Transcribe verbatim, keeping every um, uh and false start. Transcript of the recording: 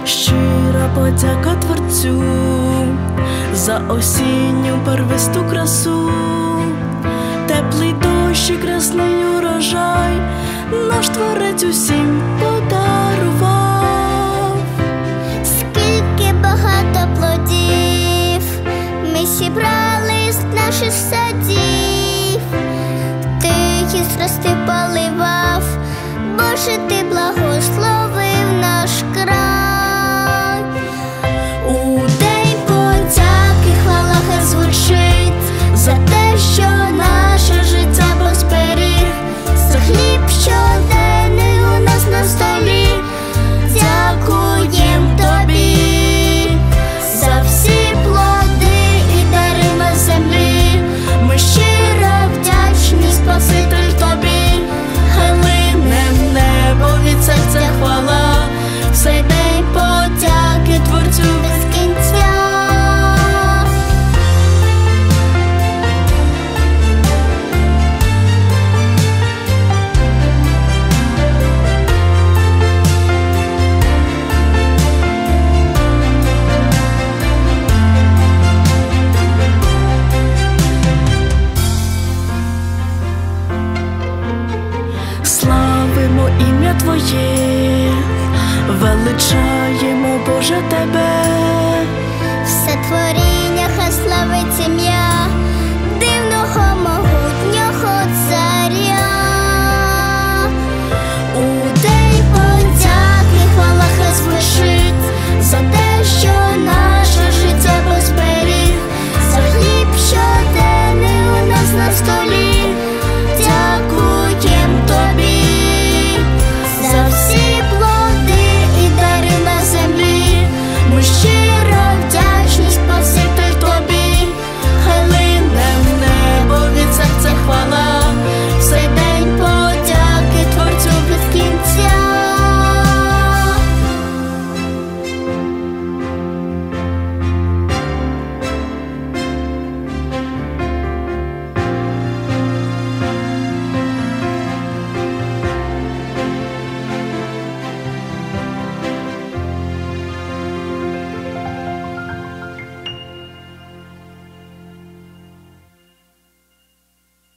Щира подяка Творцю за осінню первисту красу, теплий дощ і красний урожай наш Творець усім подарував. Скільки багато плодів ми зібрали з наших садів, ти їх зрости поливав, Боже, ти благословив наш край. У день подяки хвала хай звучить за те, що наше життя Бог зберіг, за хліб щоденний у нас на столі. Дякуєм тобі за всі плоди і дари на землі. Ми щиро вдячні, Спаситель, тобі. Хай лине в небо від серця хвала, в цей день подяки Творцю без кінця. Славимо ім'я Твоє, величаємо, Боже, Тебе. Все творіння